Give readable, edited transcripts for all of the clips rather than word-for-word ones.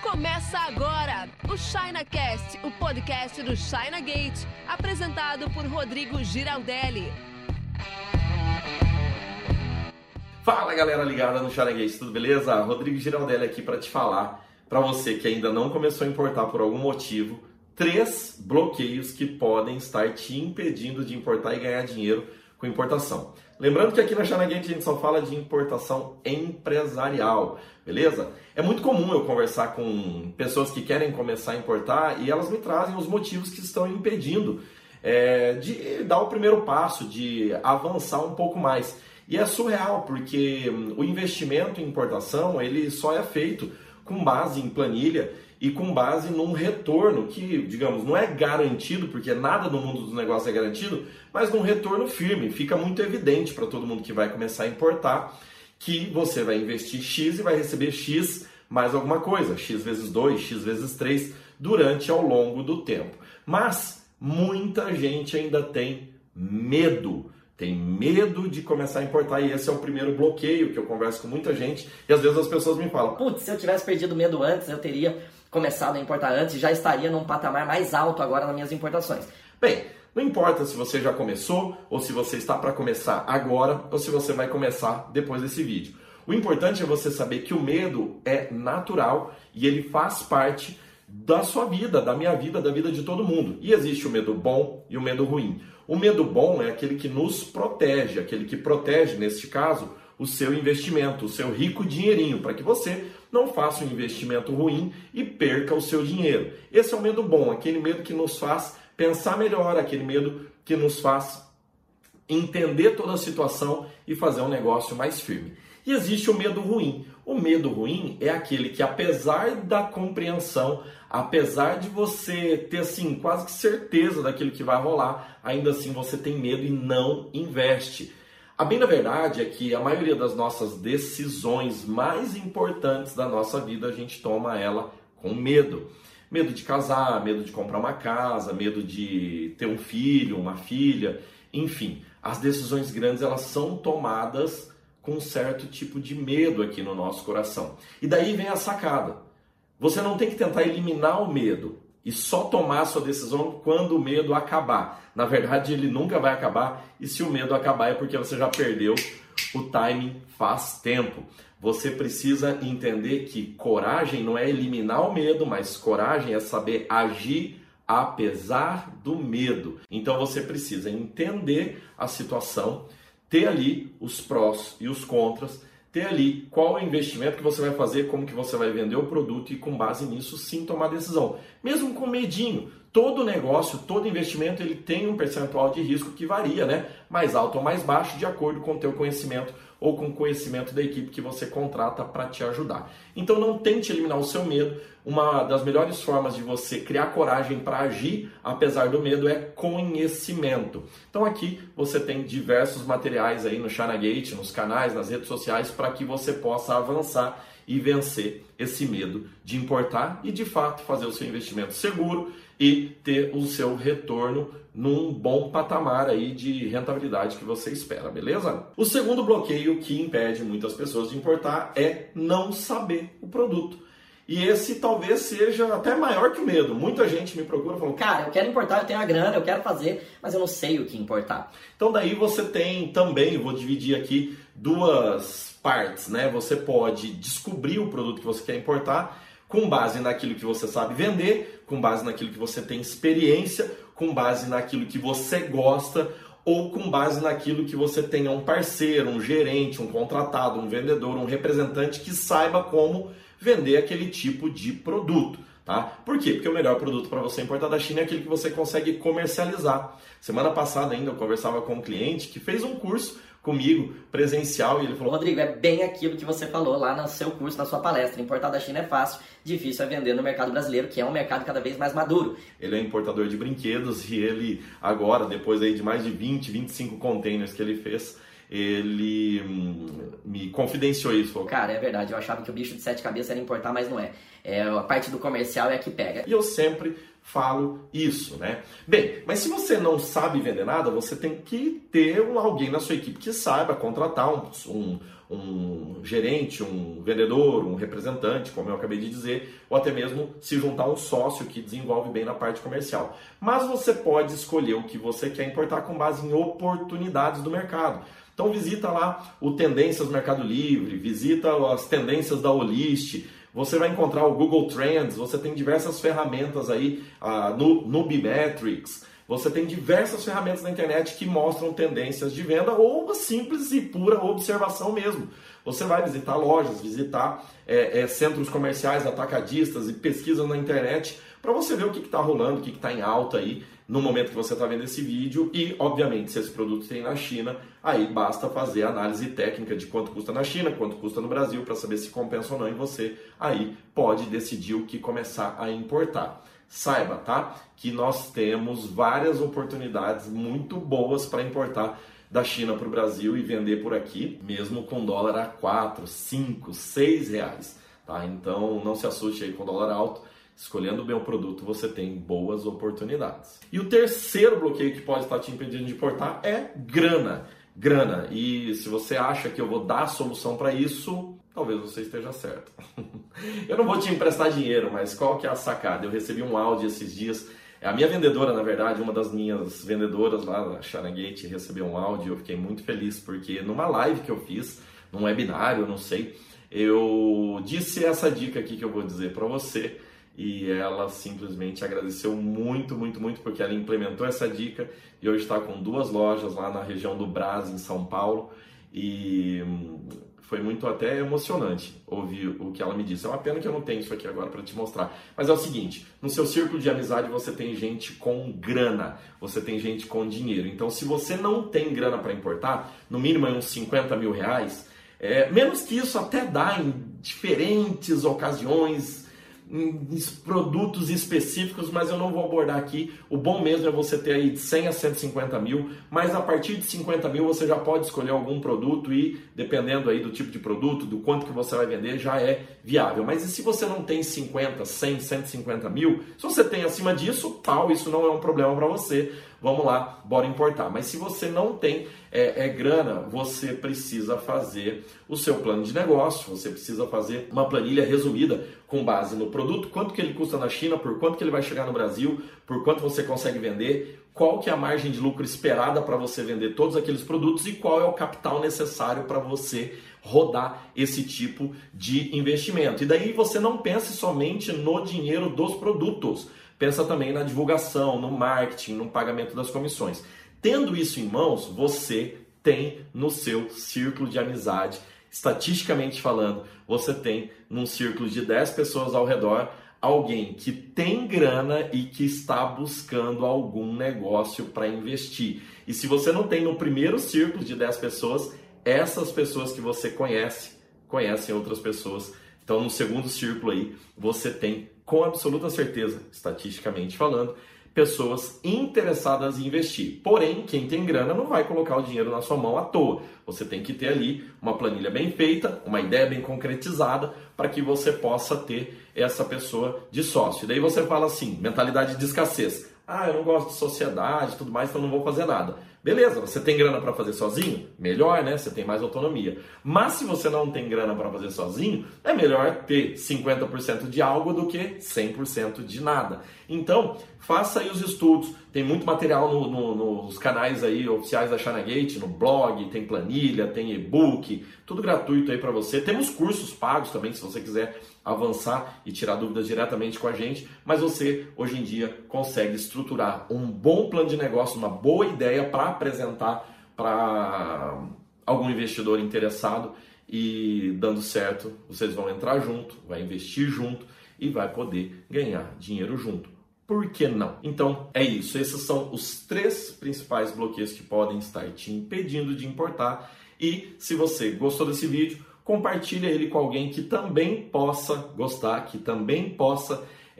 Começa agora o ChinaCast, o podcast do China Gate, apresentado por Rodrigo Giraldelli. Fala galera ligada no China Gate, tudo beleza? Rodrigo Giraldelli aqui para te falar, para você que ainda não começou a importar por algum motivo, 3 bloqueios que podem estar te impedindo de importar e ganhar dinheiro com importação. Lembrando que aqui na China Gate a gente só fala de importação empresarial, beleza? É muito comum eu conversar com pessoas que querem começar a importar e elas me trazem os motivos que estão impedindo de dar o primeiro passo, de avançar um pouco mais. E é surreal, porque o investimento em importação ele só é feito com base em planilha e com base num retorno que, digamos, não é garantido, porque nada no mundo dos negócios é garantido, mas num retorno firme. Fica muito evidente para todo mundo que vai começar a importar que você vai investir X e vai receber X mais alguma coisa, X vezes 2, X vezes 3, durante ao longo do tempo. Mas muita gente ainda tem medo. Tem medo de começar a importar e esse é o primeiro bloqueio que eu converso com muita gente e às vezes as pessoas me falam: putz, se eu tivesse perdido o medo antes, eu teria começado a importar antes e já estaria num patamar mais alto agora nas minhas importações. Bem, não importa se você já começou ou se você está para começar agora ou se você vai começar depois desse vídeo. O importante é você saber que o medo é natural e ele faz parte da sua vida, da minha vida, da vida de todo mundo. E existe o medo bom e o medo ruim. O medo bom é aquele que nos protege, aquele que protege, neste caso, o seu investimento, o seu rico dinheirinho, para que você não faça um investimento ruim e perca o seu dinheiro. Esse é o medo bom, aquele medo que nos faz pensar melhor, aquele medo que nos faz entender toda a situação e fazer um negócio mais firme. E existe o medo ruim. O medo ruim é aquele que, apesar da compreensão, apesar de você ter assim, quase que certeza daquilo que vai rolar, ainda assim você tem medo e não investe. A bem da verdade é que a maioria das nossas decisões mais importantes da nossa vida, a gente toma ela com medo. Medo de casar, medo de comprar uma casa, medo de ter um filho, uma filha, enfim. As decisões grandes, elas são tomadas com um certo tipo de medo aqui no nosso coração. E daí vem a sacada. Você não tem que tentar eliminar o medo e só tomar a sua decisão quando o medo acabar. Na verdade, ele nunca vai acabar e se o medo acabar é porque você já perdeu o timing faz tempo. Você precisa entender que coragem não é eliminar o medo, mas coragem é saber agir apesar do medo. Então você precisa entender a situação, ter ali os prós e os contras, ter ali qual é o investimento que você vai fazer, como que você vai vender o produto e com base nisso sim tomar decisão. Mesmo com medinho, todo negócio, todo investimento ele tem um percentual de risco que varia, né? Mais alto ou mais baixo de acordo com o teu conhecimento ou com o conhecimento da equipe que você contrata para te ajudar. Então não tente eliminar o seu medo. Uma das melhores formas de você criar coragem para agir, apesar do medo, é conhecimento. Então aqui você tem diversos materiais aí no China Gate, nos canais, nas redes sociais, para que você possa avançar e vencer esse medo de importar e de fato fazer o seu investimento seguro e ter o seu retorno num bom patamar aí de rentabilidade que você espera, beleza? O segundo bloqueio que impede muitas pessoas de importar é não saber o produto. E esse talvez seja até maior que o medo. Muita gente me procura falando: cara, eu quero importar, eu tenho a grana, eu quero fazer, mas eu não sei o que importar. Então daí você tem também, vou dividir aqui duas partes, né? Você pode descobrir o produto que você quer importar com base naquilo que você sabe vender, com base naquilo que você tem experiência, com base naquilo que você gosta ou com base naquilo que você tenha um parceiro, um gerente, um contratado, um vendedor, um representante que saiba como vender aquele tipo de produto, tá? Por quê? Porque o melhor produto para você importar da China é aquele que você consegue comercializar. Semana passada ainda eu conversava com um cliente que fez um curso comigo, presencial, e ele falou: Rodrigo, é bem aquilo que você falou lá no seu curso, na sua palestra. Importar da China é fácil, difícil é vender no mercado brasileiro, que é um mercado cada vez mais maduro. Ele é importador de brinquedos e ele agora, depois aí de mais de 20, 25 containers que ele fez, ele me confidenciou isso. Falou: cara, é verdade, eu achava que o bicho de 7 cabeças era importar, mas não é. A parte do comercial é a que pega. E eu sempre falo isso, né? Bem, mas se você não sabe vender nada, você tem que ter alguém na sua equipe que saiba contratar um um gerente, um vendedor, um representante, como eu acabei de dizer, ou até mesmo se juntar a um sócio que desenvolve bem na parte comercial. Mas você pode escolher o que você quer importar com base em oportunidades do mercado. Então visita lá o Tendências do Mercado Livre, visita as tendências da Olist, você vai encontrar o Google Trends, você tem diversas ferramentas aí no Nubimetrics, você tem diversas ferramentas na internet que mostram tendências de venda ou uma simples e pura observação mesmo. Você vai visitar lojas, visitar centros comerciais, atacadistas e pesquisa na internet para você ver o que está rolando, o que está em alta aí no momento que você está vendo esse vídeo e, obviamente, se esse produto tem na China, aí basta fazer a análise técnica de quanto custa na China, quanto custa no Brasil, para saber se compensa ou não, e você aí pode decidir o que começar a importar. Saiba, tá? Que nós temos várias oportunidades muito boas para importar da China para o Brasil e vender por aqui, mesmo com dólar a 4, 5, 6 reais, tá? Então não se assuste aí com dólar alto. Escolhendo bem o produto, você tem boas oportunidades. E o terceiro bloqueio que pode estar te impedindo de importar é grana. Grana. E se você acha que eu vou dar a solução para isso, talvez você esteja certo. Eu não vou te emprestar dinheiro, mas qual que é a sacada? Eu recebi um áudio esses dias. A minha vendedora, na verdade, uma das minhas vendedoras lá da ChinaGate recebeu um áudio e eu fiquei muito feliz, porque numa live que eu fiz, num webinário, não sei, eu disse essa dica aqui que eu vou dizer para você. E ela simplesmente agradeceu muito, muito, muito, porque ela implementou essa dica e hoje está com 2 lojas lá na região do Brás, em São Paulo. E foi muito até emocionante ouvir o que ela me disse. É uma pena que eu não tenho isso aqui agora para te mostrar. Mas é o seguinte, no seu círculo de amizade você tem gente com grana, você tem gente com dinheiro. Então se você não tem grana para importar, no mínimo uns 50 mil reais, menos que isso até dá em diferentes ocasiões, em produtos específicos, mas eu não vou abordar aqui. O bom mesmo é você ter aí de 100 a 150 mil, mas a partir de 50 mil você já pode escolher algum produto e, dependendo aí do tipo de produto, do quanto que você vai vender, já é viável. Mas e se você não tem 50, 100, 150 mil, se você tem acima disso, isso não é um problema para você. Vamos lá, bora importar. Mas se você não tem grana, você precisa fazer o seu plano de negócio, você precisa fazer uma planilha resumida com base no produto, quanto que ele custa na China, por quanto que ele vai chegar no Brasil, por quanto você consegue vender, qual que é a margem de lucro esperada para você vender todos aqueles produtos e qual é o capital necessário para você rodar esse tipo de investimento. E daí você não pense somente no dinheiro dos produtos, pensa também na divulgação, no marketing, no pagamento das comissões. Tendo isso em mãos, você tem no seu círculo de amizade, estatisticamente falando, você tem num círculo de 10 pessoas ao redor, alguém que tem grana e que está buscando algum negócio para investir. E se você não tem no primeiro círculo de 10 pessoas, essas pessoas que você conhecem outras pessoas. Então, no segundo círculo aí, você tem, com absoluta certeza, estatisticamente falando, pessoas interessadas em investir. Porém, quem tem grana não vai colocar o dinheiro na sua mão à toa. Você tem que ter ali uma planilha bem feita, uma ideia bem concretizada, para que você possa ter essa pessoa de sócio. E daí você fala assim, mentalidade de escassez. Eu não gosto de sociedade e tudo mais, então não vou fazer nada. Beleza, você tem grana para fazer sozinho? Melhor, né? Você tem mais autonomia. Mas se você não tem grana para fazer sozinho, é melhor ter 50% de algo do que 100% de nada. Então, faça aí os estudos. Tem muito material nos canais aí oficiais da ChinaGate, no blog, tem planilha, tem e-book, tudo gratuito aí para você. Temos cursos pagos também, se você quiser avançar e tirar dúvidas diretamente com a gente, mas você, hoje em dia, consegue estruturar um bom plano de negócio, uma boa ideia para apresentar para algum investidor interessado e dando certo, vocês vão entrar junto, vai investir junto e vai poder ganhar dinheiro junto. Por que não? Então, é isso. Esses são os 3 principais bloqueios que podem estar te impedindo de importar. E se você gostou desse vídeo, compartilha ele com alguém que também possa gostar, que também possa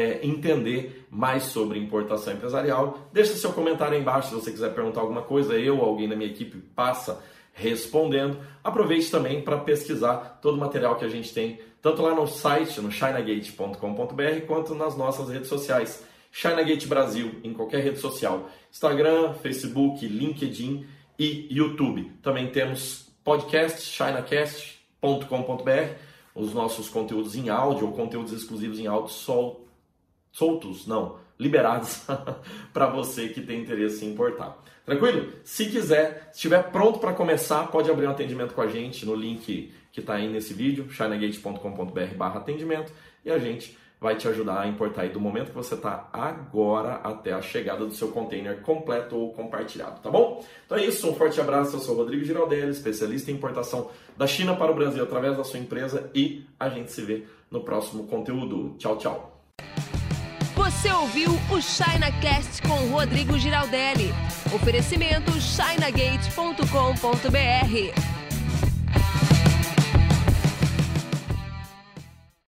entender mais sobre importação empresarial. Deixa seu comentário aí embaixo se você quiser perguntar alguma coisa. Eu ou alguém da minha equipe passa respondendo. Aproveite também para pesquisar todo o material que a gente tem, tanto lá no site, no chinagate.com.br, quanto nas nossas redes sociais. ChinaGate Brasil, em qualquer rede social. Instagram, Facebook, LinkedIn e YouTube. Também temos podcast, chinacast.com.br, os nossos conteúdos em áudio ou conteúdos exclusivos em áudio liberados para você que tem interesse em importar. Tranquilo? Se quiser, se estiver pronto para começar, pode abrir um atendimento com a gente no link que está aí nesse vídeo, chinagate.com.br/atendimento, e a gente vai te ajudar a importar aí do momento que você está agora até a chegada do seu container completo ou compartilhado, tá bom? Então é isso, um forte abraço, eu sou o Rodrigo Giraldelli, especialista em importação da China para o Brasil através da sua empresa, e a gente se vê no próximo conteúdo. Tchau, tchau! Você ouviu o ChinaCast com o Rodrigo Giraldelli. Oferecimento chinagate.com.br.